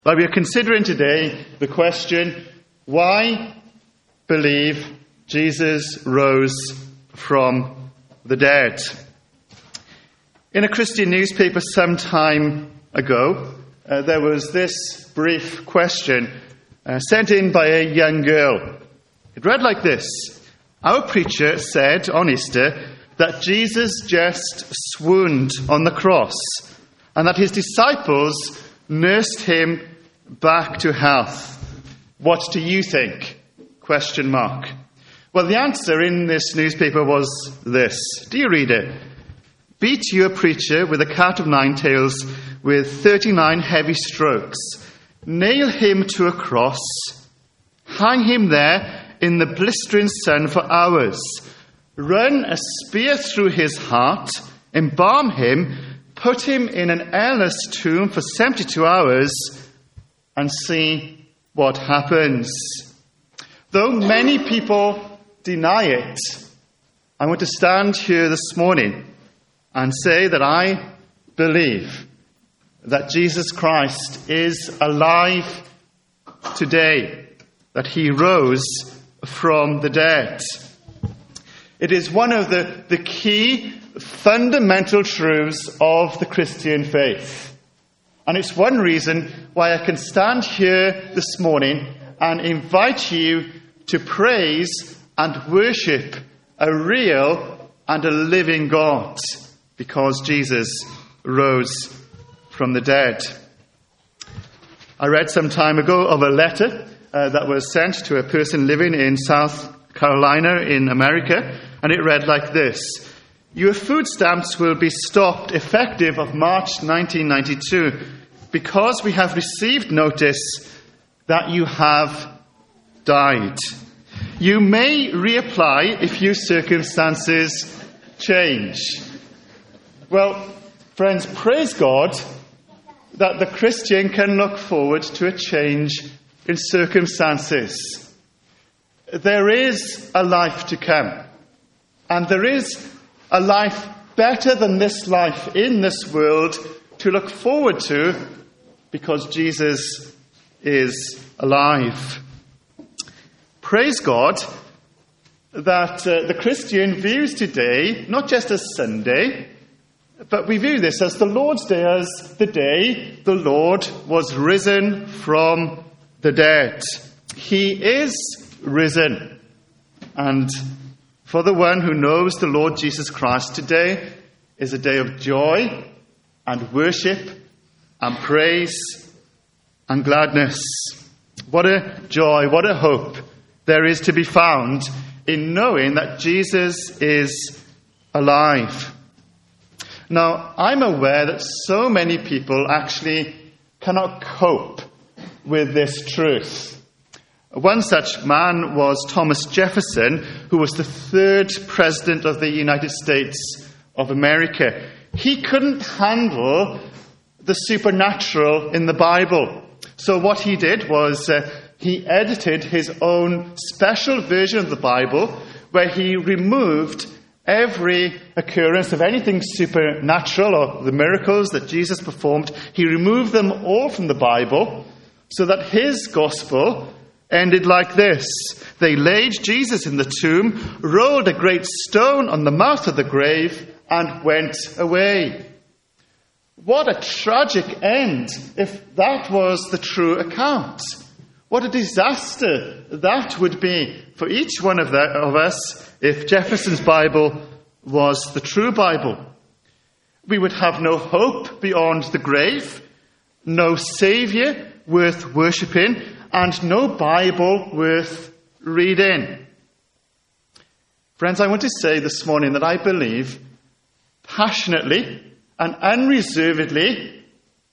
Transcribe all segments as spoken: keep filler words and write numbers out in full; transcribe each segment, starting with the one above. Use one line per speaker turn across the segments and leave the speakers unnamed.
But we are considering today the question, why believe Jesus rose from the dead? In a Christian newspaper some time ago, uh, there was this brief question uh, sent in by a young girl. It read like this: Our preacher said on Easter that Jesus just swooned on the cross and that his disciples nursed him back to health. What do you think? Question mark. Well, the answer in this newspaper was this. Dear reader, beat your preacher with a cat of nine tails with thirty-nine heavy strokes. Nail him to a cross. Hang him there in the blistering sun for hours. Run a spear through his heart. Embalm him. Put him in an airless tomb for seventy-two hours and see what happens. Though many people deny it, I want to stand here this morning and say that I believe that Jesus Christ is alive today, that he rose from the dead. It is one of the, the key fundamental truths of the Christian faith. And it's one reason why I can stand here this morning and invite you to praise and worship a real and a living God, because Jesus rose from the dead. I read some time ago of a letter uh, that was sent to a person living in South Carolina in America, and it read like this: Your food stamps will be stopped effective of March nineteen ninety-two because we have received notice that you have died. You may reapply if your circumstances change. Well, friends, praise God that the Christian can look forward to a change in circumstances. There is a life to come, and there is a life better than this life in this world to look forward to, because Jesus is alive. Praise God that uh, the Christian views today not just as Sunday, but we view this as the Lord's Day, as the day the Lord was risen from the dead. He is risen. And for the one who knows the Lord Jesus Christ, today is a day of joy and worship and praise and gladness. What a joy, what a hope there is to be found in knowing that Jesus is alive. Now, I'm aware that so many people actually cannot cope with this truth. One such man was Thomas Jefferson, who was the third president of the United States of America. He couldn't handle the supernatural in the Bible. So what he did was uh, he edited his own special version of the Bible, where he removed every occurrence of anything supernatural or the miracles that Jesus performed. He removed them all from the Bible, so that his gospel ended like this: They laid Jesus in the tomb, rolled a great stone on the mouth of the grave, and went away. What a tragic end if that was the true account. What a disaster that would be for each one of, the, of us if Jefferson's Bible was the true Bible. We would have no hope beyond the grave, no Saviour worth worshipping, and no Bible worth reading. Friends, I want to say this morning that I believe passionately and unreservedly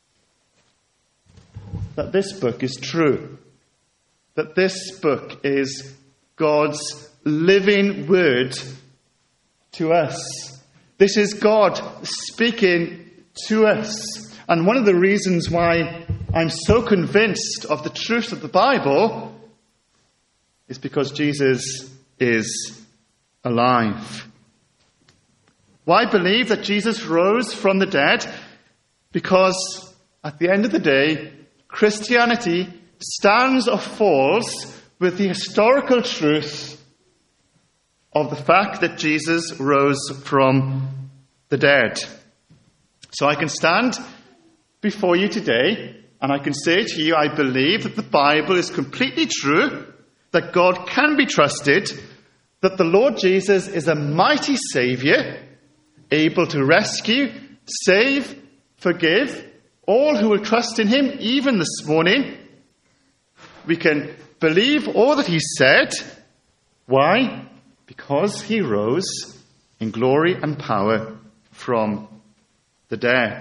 that this book is true. That this book is God's living word to us. This is God speaking to us. And one of the reasons why I'm so convinced of the truth of the Bible is because Jesus is alive. Why believe that Jesus rose from the dead? Because at the end of the day, Christianity stands or falls with the historical truth of the fact that Jesus rose from the dead. So I can stand before you today and I can say to you, I believe that the Bible is completely true, that God can be trusted, that the Lord Jesus is a mighty Saviour, able to rescue, save, forgive all who will trust in him, even this morning. We can believe all that he said. Why? Because he rose in glory and power from the dead.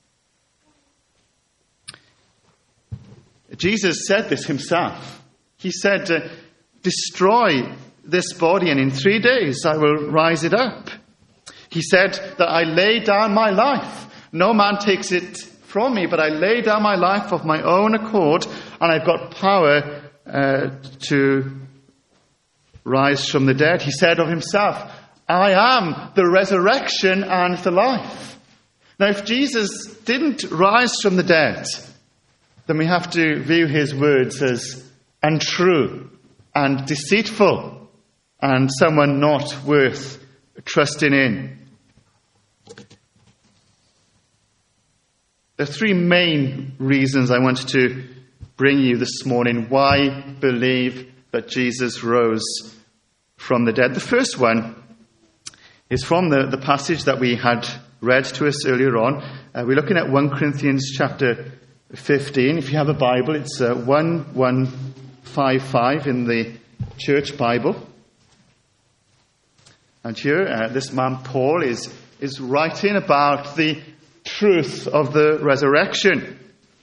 Jesus said this himself. He said, uh, destroy this body and in three days I will rise it up. He said that I lay down my life. No man takes it from me, but I lay down my life of my own accord, and I've got power uh, to rise from the dead. He said of himself, I am the resurrection and the life. Now, if Jesus didn't rise from the dead, then we have to view his words as untrue and deceitful and someone not worth trusting in. There are three main reasons I wanted to bring you this morning why believe that Jesus rose from the dead. The first one is from the, the passage that we had read to us earlier on. Uh, we're looking at First Corinthians chapter fifteen. If you have a Bible, it's uh, one one five five in the Church Bible. And here, uh, this man Paul is, is writing about the truth of the resurrection.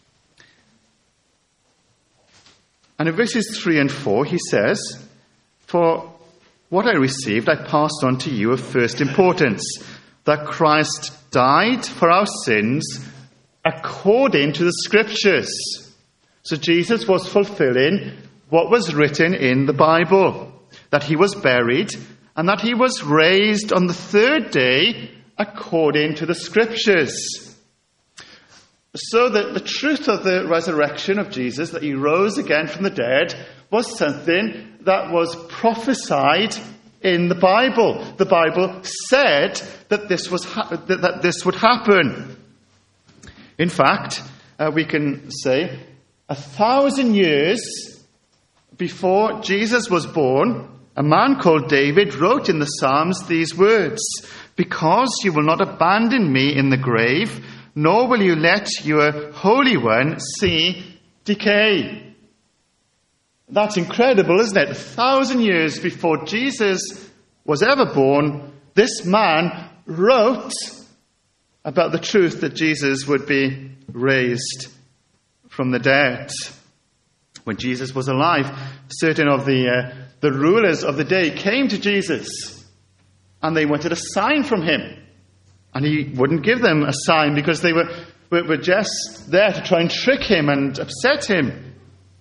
And in verses three and four, he says, for what I received, I passed on to you of first importance, that Christ died for our sins according to the Scriptures. So Jesus was fulfilling what was written in the Bible, that he was buried and that he was raised on the third day according to the Scriptures. So that the truth of the resurrection of Jesus, that he rose again from the dead, was something that was prophesied in the Bible. The Bible said that this was ha- that this would happen. In fact, uh, we can say a thousand years before Jesus was born, a man called David wrote in the Psalms these words, because you will not abandon me in the grave, nor will you let your Holy One see decay. That's incredible, isn't it? A thousand years before Jesus was ever born, this man wrote about the truth that Jesus would be raised from the dead. When Jesus was alive, certain of the, uh, the rulers of the day came to Jesus and they wanted a sign from him. And he wouldn't give them a sign because they were, were, were just there to try and trick him and upset him.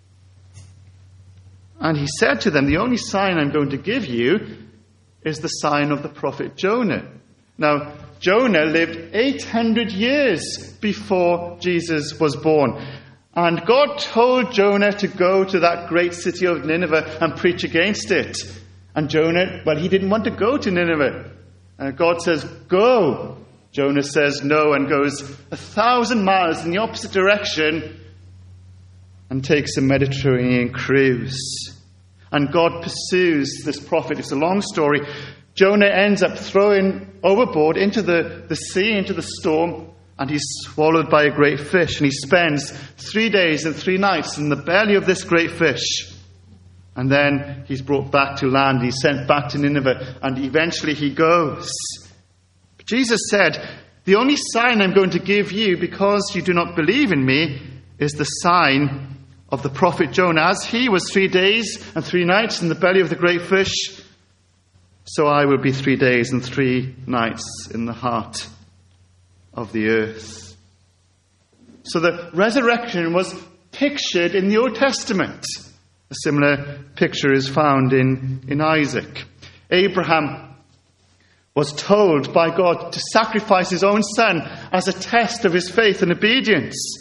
And he said to them, the only sign I'm going to give you is the sign of the prophet Jonah. Now, Jonah lived eight hundred years before Jesus was born. And God told Jonah to go to that great city of Nineveh and preach against it. And Jonah, well, he didn't want to go to Nineveh. And God says, go. Jonah says no and goes a thousand miles in the opposite direction and takes a Mediterranean cruise. And God pursues this prophet. It's a long story. Jonah ends up thrown overboard into the, the sea, into the storm, and he's swallowed by a great fish. And he spends three days and three nights in the belly of this great fish. And then he's brought back to land. He's sent back to Nineveh. And eventually he goes. Jesus said, the only sign I'm going to give you because you do not believe in me is the sign of the prophet Jonah. As he was three days and three nights in the belly of the great fish, so I will be three days and three nights in the heart of the earth. So the resurrection was pictured in the Old Testament. A similar picture is found in, in Isaac. Abraham was told by God to sacrifice his own son as a test of his faith and obedience.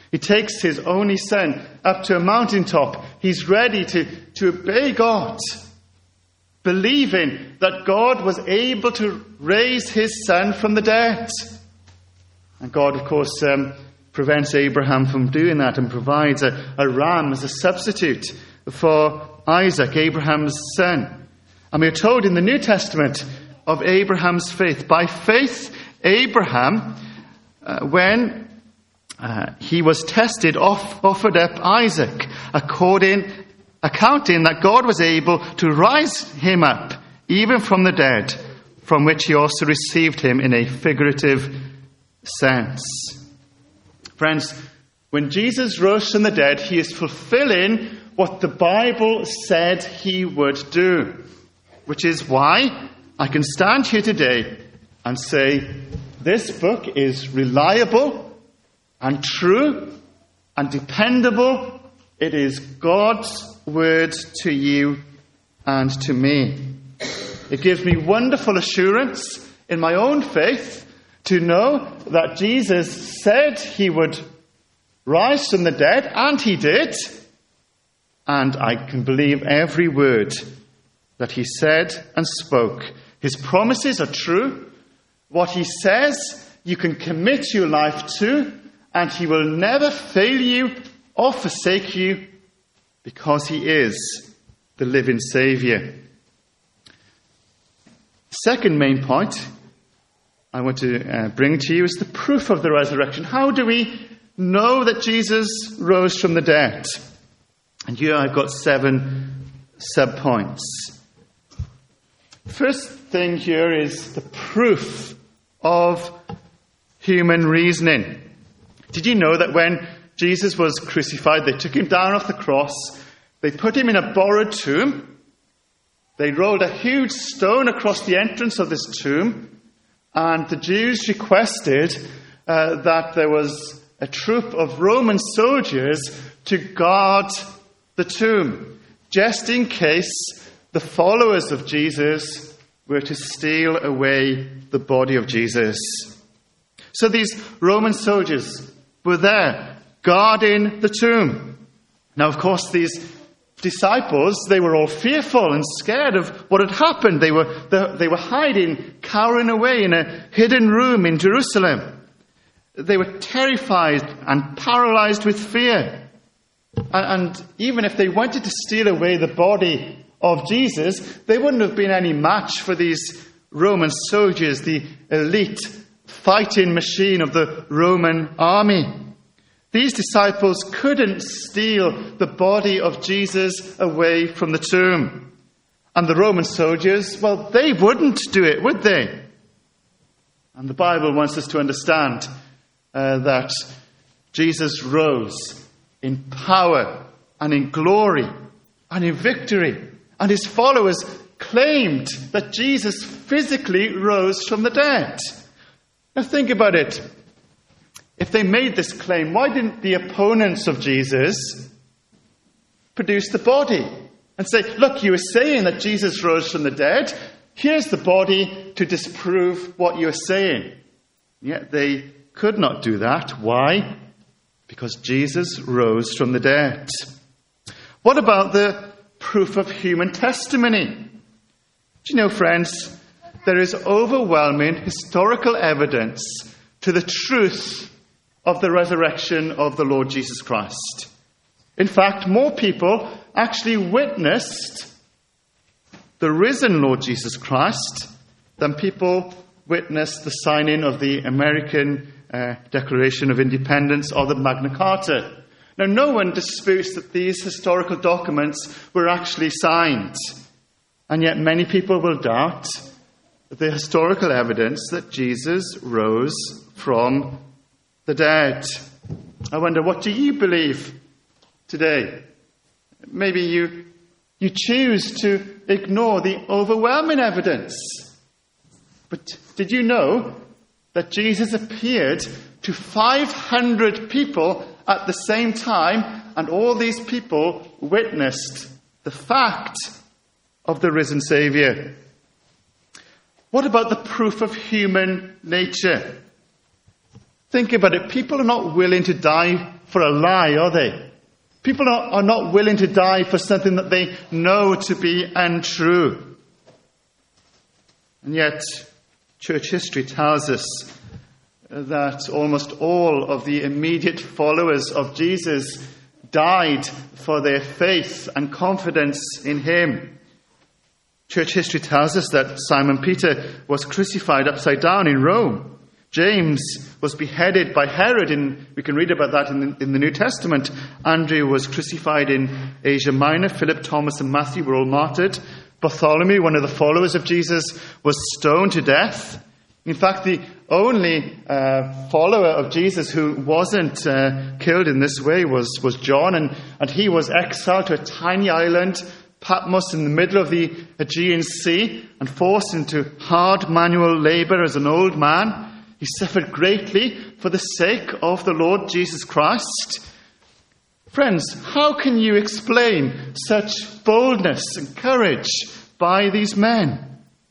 He takes his only son up to a mountaintop. He's ready to, to obey God, believing that God was able to raise his son from the dead. And God, of course, um, prevents Abraham from doing that and provides a, a ram as a substitute for Isaac, Abraham's son. And we're told in the New Testament of Abraham's faith. By faith, Abraham, uh, when uh, he was tested, off, offered up Isaac, according, accounting that God was able to rise him up, even from the dead, from which he also received him in a figurative sense. Friends, when Jesus rose from the dead, he is fulfilling what the Bible said he would do, which is why I can stand here today and say this book is reliable and true and dependable. It is God's word to you and to me. It gives me wonderful assurance in my own faith to know that Jesus said he would rise from the dead, and he did. And I can believe every word that he said and spoke. His promises are true. What he says, you can commit your life to, and he will never fail you or forsake you, because he is the living Saviour. Second main point I want to uh, bring to you is the proof of the resurrection. How do we know that Jesus rose from the dead? And here I've got seven sub-points. First thing here is the proof of human reasoning. Did you know that when Jesus was crucified, they took him down off the cross, they put him in a borrowed tomb, they rolled a huge stone across the entrance of this tomb, and the Jews requested uh, that there was a troop of Roman soldiers to guard the tomb, just in case the followers of Jesus were to steal away the body of Jesus. So these Roman soldiers were there, guarding the tomb. Now, of course, these disciples, they were all fearful and scared of what had happened. They were, they were hiding, cowering away in a hidden room in Jerusalem. They were terrified and paralyzed with fear. And even if they wanted to steal away the body of Jesus, they wouldn't have been any match for these Roman soldiers, the elite fighting machine of the Roman army. These disciples couldn't steal the body of Jesus away from the tomb. And the Roman soldiers, well, they wouldn't do it, would they? And the Bible wants us to understand uh, that Jesus rose in power and in glory and in victory. And his followers claimed that Jesus physically rose from the dead. Now think about it. If they made this claim, why didn't the opponents of Jesus produce the body and say, look, you were saying that Jesus rose from the dead. Here's the body to disprove what you're saying. Yet they could not do that. Why? Because Jesus rose from the dead. What about the proof of human testimony? Do you know, friends, there is overwhelming historical evidence to the truth of the resurrection of the Lord Jesus Christ. In fact, more people actually witnessed the risen Lord Jesus Christ than people witnessed the signing of the American uh, Declaration of Independence or the Magna Carta. Now, no one disputes that these historical documents were actually signed, and yet many people will doubt the historical evidence that Jesus rose from the dead. I wonder, what do you believe today? Maybe you you choose to ignore the overwhelming evidence. But did you know that Jesus appeared to five hundred people at the same time, and all these people witnessed the fact of the risen Saviour? What about the proof of human nature? Think about it. People are not willing to die for a lie, are they? People are, are not willing to die for something that they know to be untrue. And yet, church history tells us that almost all of the immediate followers of Jesus died for their faith and confidence in him. Church history tells us that Simon Peter was crucified upside down in Rome. James was beheaded by Herod, and we can read about that in the, in the New Testament. Andrew was crucified in Asia Minor. Philip, Thomas, and Matthew were all martyred. Bartholomew, one of the followers of Jesus, was stoned to death. In fact, the only uh, follower of Jesus who wasn't uh, killed in this way was, was John, and, and he was exiled to a tiny island, Patmos, in the middle of the Aegean Sea, and forced into hard manual labor as an old man. He suffered greatly for the sake of the Lord Jesus Christ. Friends, how can you explain such boldness and courage by these men?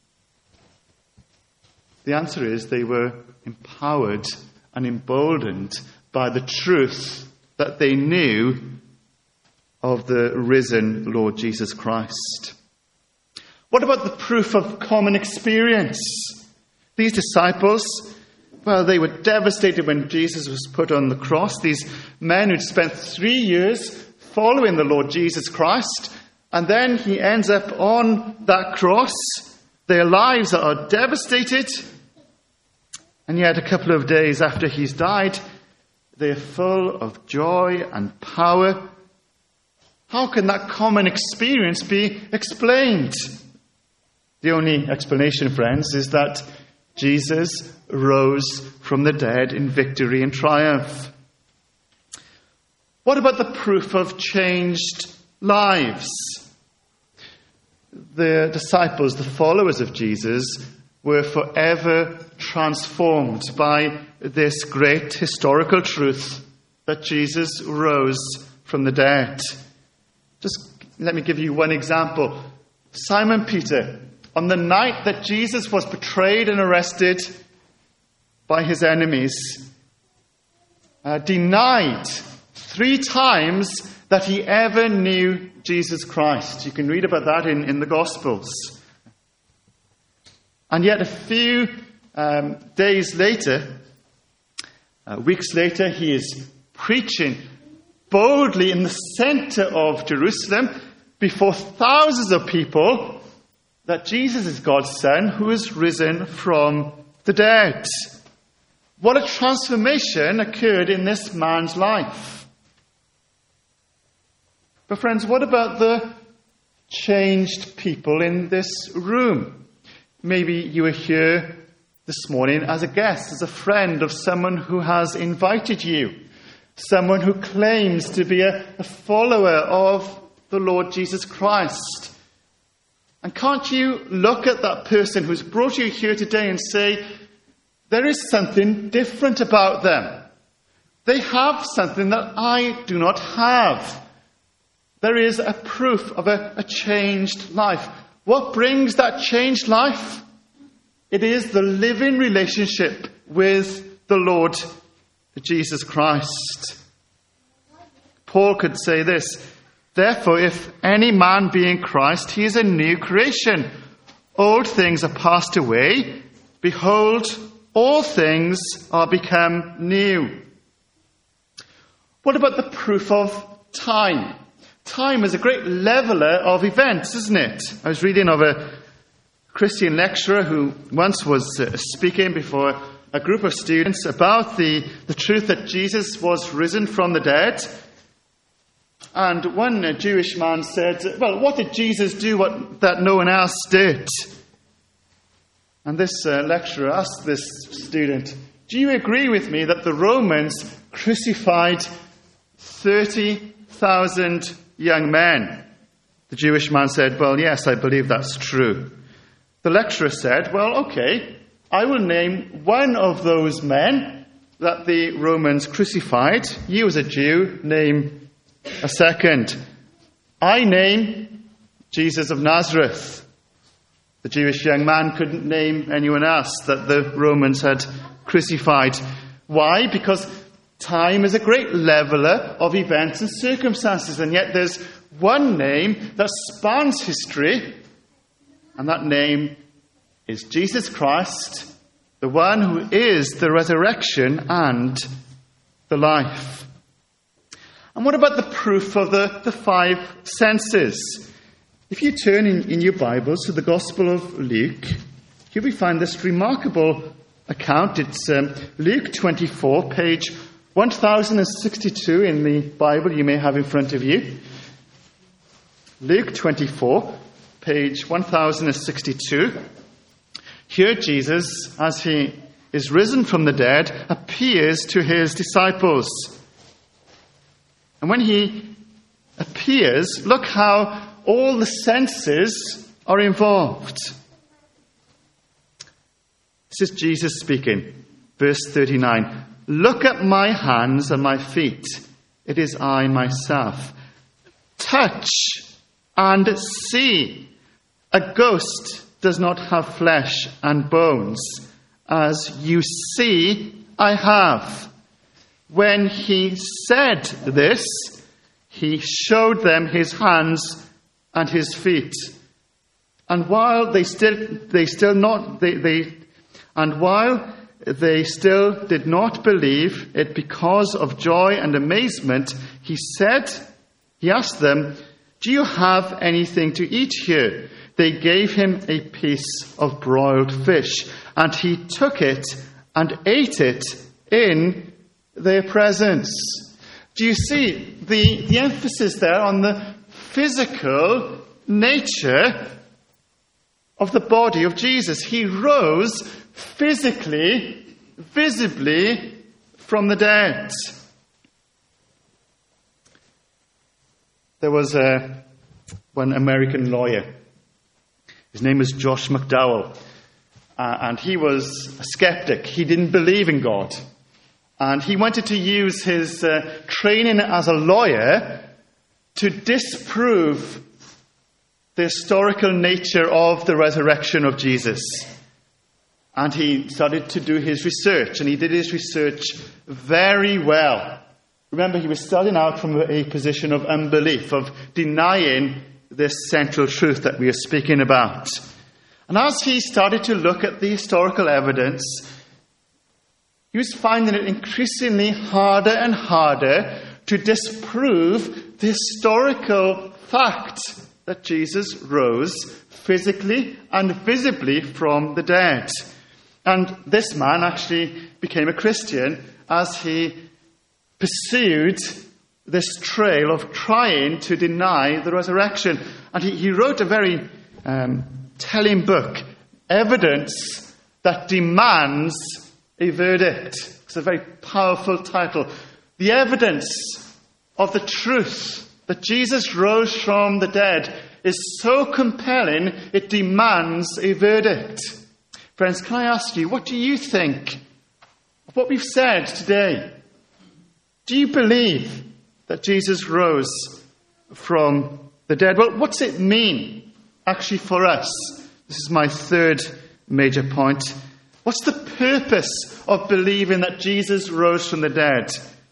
The answer is they were empowered and emboldened by the truth that they knew of the risen Lord Jesus Christ. What about the proof of common experience? These disciples, well, they were devastated when Jesus was put on the cross. These men who'd spent three years following the Lord Jesus Christ, and then he ends up on that cross. Their lives are devastated. And yet, a couple of days after he's died, they're full of joy and power. How can that common experience be explained? The only explanation, friends, is that Jesus rose from the dead in victory and triumph. What about the proof of changed lives? The disciples, the followers of Jesus, were forever transformed by this great historical truth that Jesus rose from the dead. Just let me give you one example. Simon Peter, on the night that Jesus was betrayed and arrested by his enemies, uh, denied three times that he ever knew Jesus Christ. You can read about that in, in the Gospels. And yet a few um, days later, uh, weeks later, he is preaching boldly in the center of Jerusalem before thousands of people that Jesus is God's Son who is risen from the dead. What a transformation occurred in this man's life. But friends, what about the changed people in this room? Maybe you were here this morning as a guest, as a friend of someone who has invited you, someone who claims to be a, a follower of the Lord Jesus Christ. And can't you look at that person who's brought you here today and say, there is something different about them. They have something that I do not have. There is a proof of a, a changed life. What brings that changed life? It is the living relationship with the Lord Jesus Christ. Paul could say this, therefore, if any man be in Christ, he is a new creation. Old things are passed away. Behold, all things are become new. What about the proof of time? Time is a great leveler of events, isn't it? I was reading of a Christian lecturer who once was uh, speaking before a group of students about the, the truth that Jesus was risen from the dead. And one uh, Jewish man said, well, what did Jesus do what, that no one else did? And this uh, lecturer asked this student, do you agree with me that the Romans crucified thirty thousand young men? The Jewish man said, well, yes, I believe that's true. The lecturer said, well, okay, I will name one of those men that the Romans crucified. You as a Jew, name a second. I name Jesus of Nazareth. The Jewish young man couldn't name anyone else that the Romans had crucified. Why? Because Time is a great leveller of events and circumstances, and yet there's one name that spans history, and that name is Jesus Christ, the one who is the resurrection and the life. And what about the proof of the, the five senses? If you turn in, in your Bibles to the Gospel of Luke, here we find this remarkable account. It's um, Luke twenty-four, page one thousand sixty-two in the Bible you may have in front of you. Luke twenty-four, page one thousand sixty-two. Here Jesus, as he is risen from the dead, appears to his disciples. And when he appears, look how all the senses are involved. This is Jesus speaking, verse thirty-nine. Look at my hands and my feet. It is I myself. Touch and see. A ghost does not have flesh and bones, as you see I have. When he said this, he showed them his hands and his feet. And while they still they still not they, they and while they still did not believe it because of joy and amazement, he said, he asked them, "Do you have anything to eat here?" They gave him a piece of broiled fish, and he took it and ate it in their presence. Do you see the, the emphasis there on the physical nature of the body of Jesus? He rose physically, visibly from the dead. There was a, one American lawyer. His name was Josh McDowell. Uh, and he was a skeptic. He didn't believe in God. And he wanted to use his uh, training as a lawyer to disprove the historical nature of the resurrection of Jesus. And he started to do his research. And he did his research very well. Remember, he was starting out from a position of unbelief, of denying this central truth that we are speaking about. And as he started to look at the historical evidence, he was finding it increasingly harder and harder to disprove the historical fact that Jesus rose physically and visibly from the dead. And this man actually became a Christian as he pursued this trail of trying to deny the resurrection. And he, he wrote a very um, telling book, Evidence That Demands a Verdict. It's a very powerful title. The evidence of the truth that Jesus rose from the dead is so compelling, it demands a verdict. Friends, can I ask you, what do you think of what we've said today? Do you believe that Jesus rose from the dead? Well, what's it mean, actually, for us? This is my third major point. What's the purpose of believing that Jesus rose from the dead?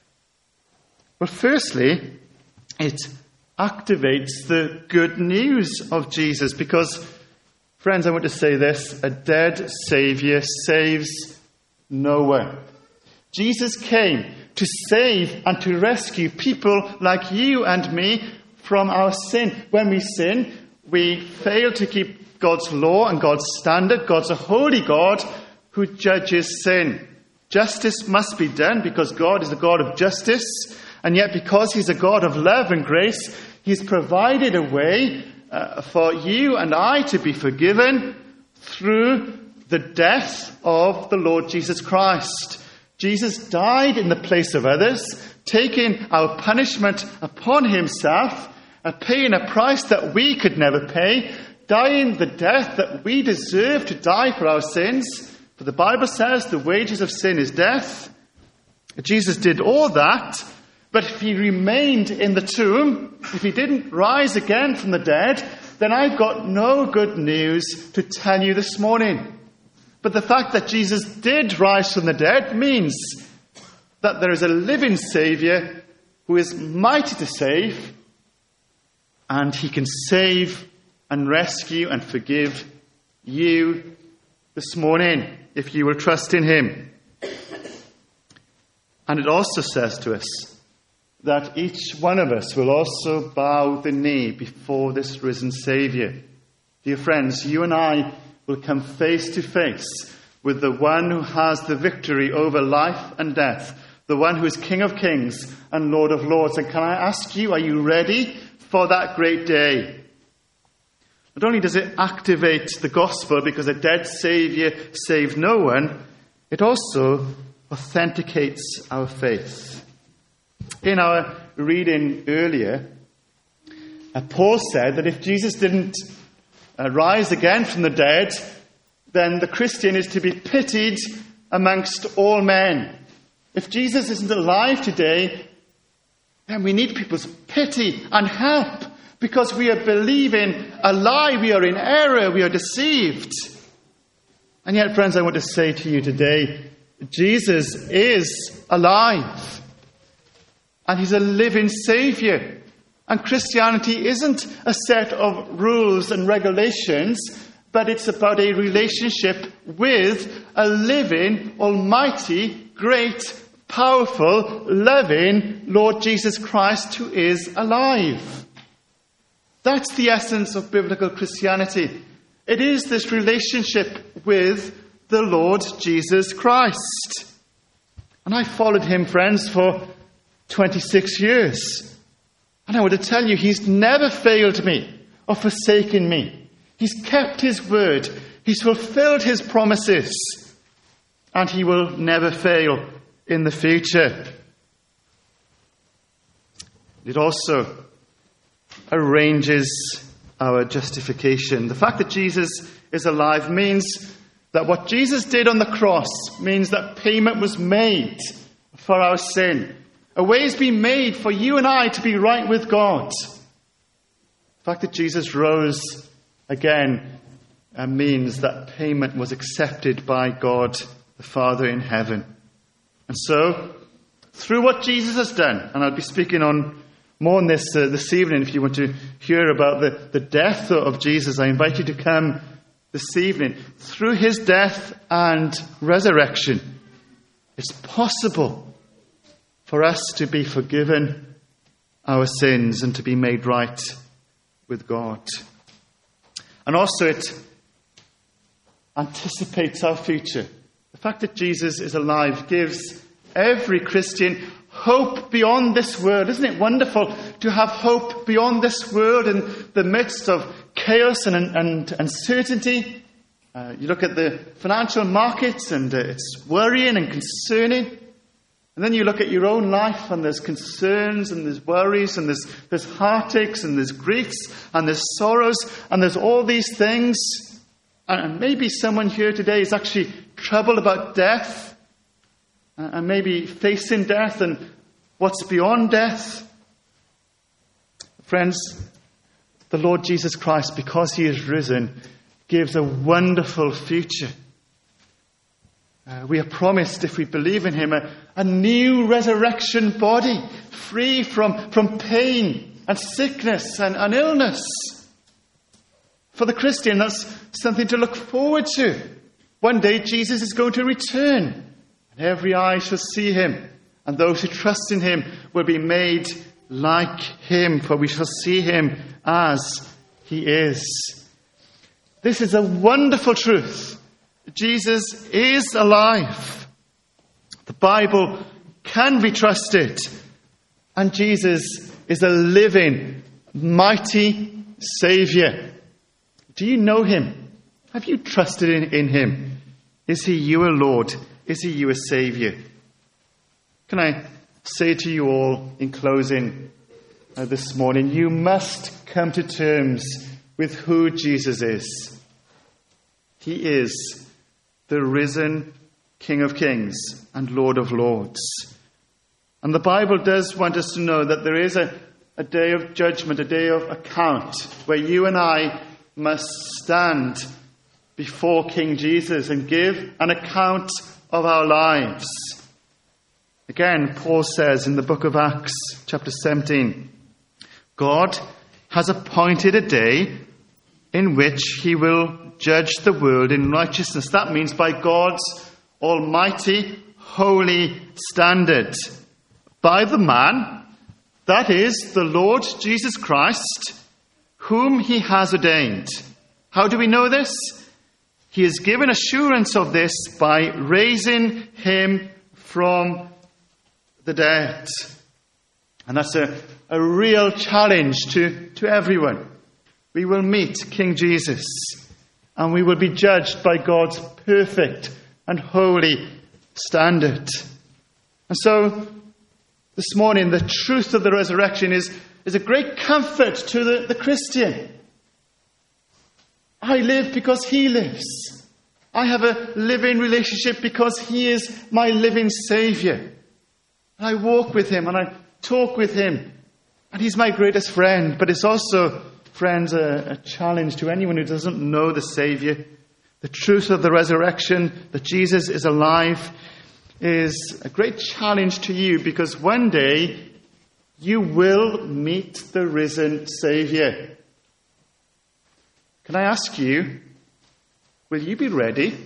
Well, firstly, it activates the good news of Jesus, because, friends, I want to say this: a dead Saviour saves no one. Jesus came to save and to rescue people like you and me from our sin. When we sin, we fail to keep God's law and God's standard. God's a holy God who judges sin. Justice must be done because God is a God of justice, and yet because he's a God of love and grace, he's provided a way uh, for you and I to be forgiven through the death of the Lord Jesus Christ. Jesus died in the place of others, taking our punishment upon himself, uh, paying a price that we could never pay, dying the death that we deserve to die for our sins. For the Bible says the wages of sin is death. Jesus did all that, but if he remained in the tomb, if he didn't rise again from the dead, then I've got no good news to tell you this morning. But the fact that Jesus did rise from the dead means that there is a living Saviour who is mighty to save, and he can save and rescue and forgive you this morning if you will trust in him. And it also says to us that each one of us will also bow the knee before this risen Saviour. Dear friends, you and I will come face to face with the one who has the victory over life and death, the one who is King of Kings and Lord of Lords. And can I ask you, are you ready for that great day? Not only does it activate the gospel because a dead Saviour saved no one, it also authenticates our faith. In our reading earlier, uh, Paul said that if Jesus didn't uh, rise again from the dead, then the Christian is to be pitied amongst all men. If Jesus isn't alive today, then we need people's pity and help because we are believing a lie, we are in error, we are deceived. And yet, friends, I want to say to you today, Jesus is alive. And he's a living Saviour. And Christianity isn't a set of rules and regulations, but it's about a relationship with a living, almighty, great, powerful, loving Lord Jesus Christ who is alive. That's the essence of biblical Christianity. It is this relationship with the Lord Jesus Christ. And I followed him, friends, for twenty-six years. And I want to tell you, he's never failed me or forsaken me. He's kept his word. He's fulfilled his promises. And he will never fail in the future. It also arranges our justification. The fact that Jesus is alive means that what Jesus did on the cross means that payment was made for our sin. A way has been made for you and I to be right with God. The fact that Jesus rose again uh, means that payment was accepted by God the Father in heaven. And so, through what Jesus has done, and I'll be speaking on more on this uh, this evening if you want to hear about the, the death of Jesus, I invite you to come this evening. Through his death and resurrection, it's possible for us to be forgiven our sins and to be made right with God. And also it anticipates our future. The fact that Jesus is alive gives every Christian hope beyond this world. Isn't it wonderful to have hope beyond this world in the midst of chaos and, and uncertainty? Uh, you look at the financial markets and uh, it's worrying and concerning. And then you look at your own life and there's concerns and there's worries and there's, there's heartaches and there's griefs and there's sorrows and there's all these things. And maybe someone here today is actually troubled about death and maybe facing death and what's beyond death. Friends, the Lord Jesus Christ, because he is risen, gives a wonderful future. Uh, we are promised, if we believe in him, a, a new resurrection body, free from, from pain and sickness and, and illness. For the Christian, that's something to look forward to. One day Jesus is going to return, and every eye shall see him, and those who trust in him will be made like him, for we shall see him as he is. This is a wonderful truth. Jesus is alive. The Bible can be trusted. And Jesus is a living, mighty Saviour. Do you know him? Have you trusted in, in him? Is he your Lord? Is he your Saviour? Can I say to you all in closing uh, this morning, you must come to terms with who Jesus is. He is the risen King of Kings and Lord of Lords. And the Bible does want us to know that there is a, a day of judgment, a day of account, where you and I must stand before King Jesus and give an account of our lives. Again, Paul says in the book of Acts, chapter seventeen, God has appointed a day in which he will judge the world in righteousness. That means by God's almighty, holy standard. By the man, that is, the Lord Jesus Christ, whom he has ordained. How do we know this? He has given assurance of this by raising him from the dead. And that's a, a real challenge to, to everyone. We will meet King Jesus, and we will be judged by God's perfect and holy standard. And so, this morning, the truth of the resurrection is, is a great comfort to the, the Christian. I live because he lives. I have a living relationship because he is my living Saviour. And I walk with him and I talk with him. And he's my greatest friend. But it's also, friends, a, a challenge to anyone who doesn't know the Saviour. The truth of the resurrection, that Jesus is alive, is a great challenge to you, because one day you will meet the risen Saviour. Can I ask you, will you be ready?